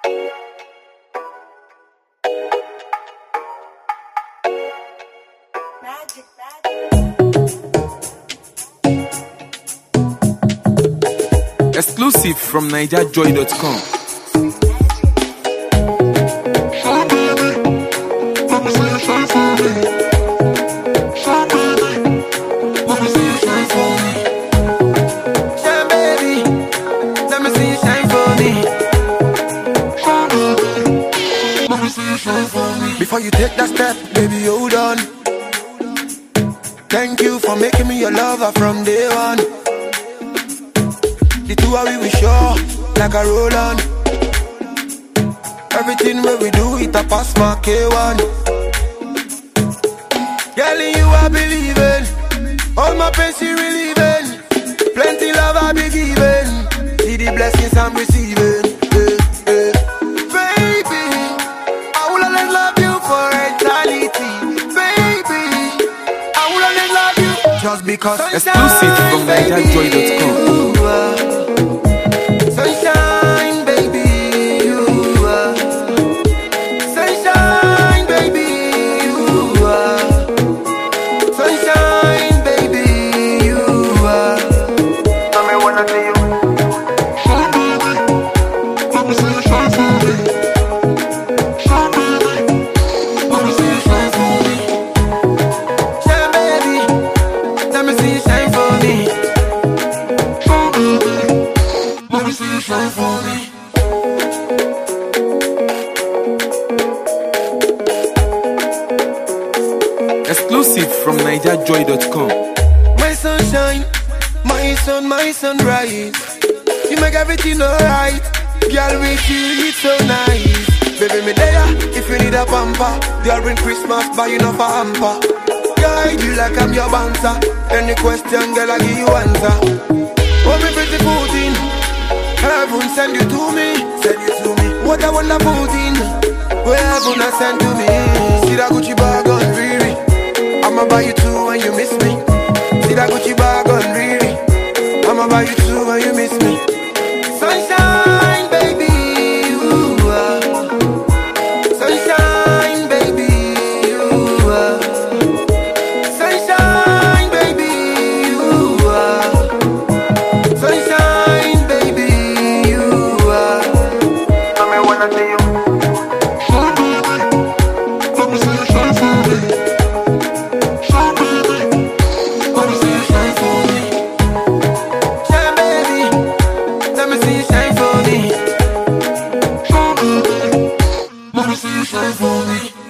Exclusive from NigerJoy.com. Before you take that step, baby, hold on. Thank you for making me your lover from day one. The two of we sure, like a roll on. Everything where we do, it a pass my K1. Girl, in you I believe in. All my pain she relieving. Plenty love I be giving. See the blessings I'm receiving. Just because Exclusive from NigerJoy.com. Sunshine, baby, you are. Sunshine, baby, you are. Sunshine, baby, you are. Tell me when I see you. Shine, baby. Let me see you shine for me. Shine, baby. Let me see you shine for me. Shine, baby. Let me see you shine for me. Shine, baby. Let me see you shine for me. Exclusive from NigerJoy.com. My sunshine, my sunrise. You make everything alright. Girl, with you, it's so nice. Baby, me there, if you need a pamper. Girl, bring Christmas, buy you enough a hamper. Guide you like I'm your bouncer. Any question, girl, I give you answer. Oh, me pretty Putin. Heaven send you to me. Send you to me. What a wonderful thing. Where heaven has sent to me. See that Gucci bag on Riri. I'ma buy you two when you miss me. See that Gucci bag on Riri. I'ma buy you two when you miss me. Sunshine, baby, you are. Sunshine, baby, you are. Sunshine, baby, you are. Sunshine, baby, you are. Tell me when I see you. Shine, baby. Let me see you shine for me. Shine, baby. Let me see you shine for me. Shine, baby. Let me see you shine for me. Shine, baby. Let me see you shine for me.